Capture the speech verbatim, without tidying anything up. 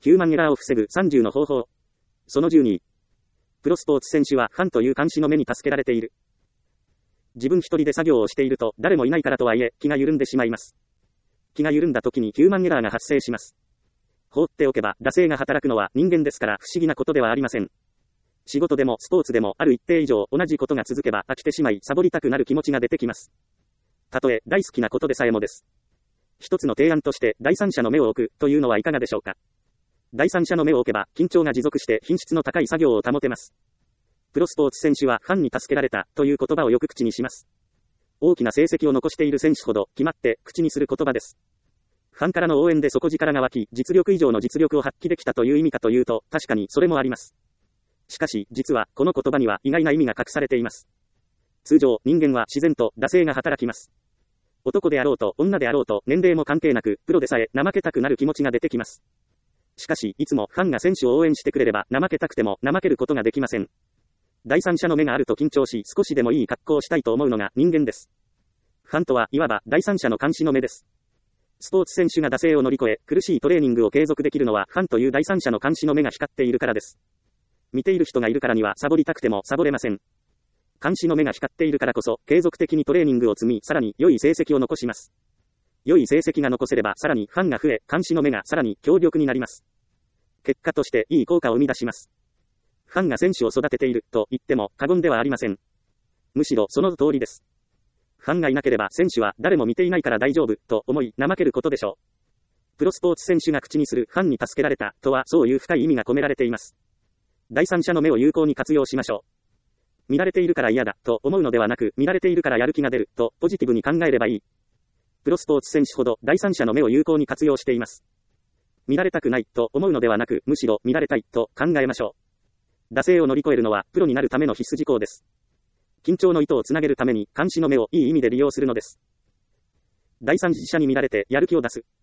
ヒューマンエラーを防ぐさんじゅうの方法。そのじゅうに。プロスポーツ選手はファンという監視の目に助けられている。自分一人で作業をしていると誰もいないからとはいえ気が緩んでしまいます。気が緩んだ時にヒューマンエラーが発生します。放っておけば惰性が働くのは人間ですから不思議なことではありません。仕事でもスポーツでもある一定以上同じことが続けば飽きてしまいサボりたくなる気持ちが出てきます。たとえ大好きなことでさえもです。一つの提案として第三者の目を置くというのはいかがでしょうか。第三者の目を置けば緊張が持続して品質の高い作業を保てます。プロスポーツ選手はファンに助けられたという言葉をよく口にします。大きな成績を残している選手ほど決まって口にする言葉です。ファンからの応援で底力が湧き、実力以上の実力を発揮できたという意味かというと、確かにそれもあります。しかし、実はこの言葉には意外な意味が隠されています。通常、人間は自然と惰性が働きます。男であろうと女であろうと年齢も関係なく、プロでさえ怠けたくなる気持ちが出てきます。しかし、いつもファンが選手を応援してくれれば怠けたくても怠けることができません。第三者の目があると緊張し、少しでもいい格好をしたいと思うのが人間です。ファンとはいわば第三者の監視の目です。スポーツ選手が惰性を乗り越え、苦しいトレーニングを継続できるのはファンという第三者の監視の目が光っているからです。見ている人がいるからにはサボりたくてもサボれません。監視の目が光っているからこそ、継続的にトレーニングを積み、さらに良い成績を残します。良い成績が残せればさらにファンが増え、監視の目がさらに強力になります。結果としていい効果を生み出します。ファンが選手を育てていると言っても過言ではありません。むしろその通りです。ファンがいなければ選手は誰も見ていないから大丈夫と思い怠けることでしょう。プロスポーツ選手が口にするファンに助けられたとはそういう深い意味が込められています。第三者の目を有効に活用しましょう。見られているから嫌だと思うのではなく、見られているからやる気が出るとポジティブに考えればいい。プロスポーツ選手ほど第三者の目を有効に活用しています。見られたくないと思うのではなく、むしろ見られたいと考えましょう。惰性を乗り越えるのはプロになるための必須事項です。緊張の糸をつなげるために監視の目をいい意味で利用するのです。第三者に見られてやる気を出す。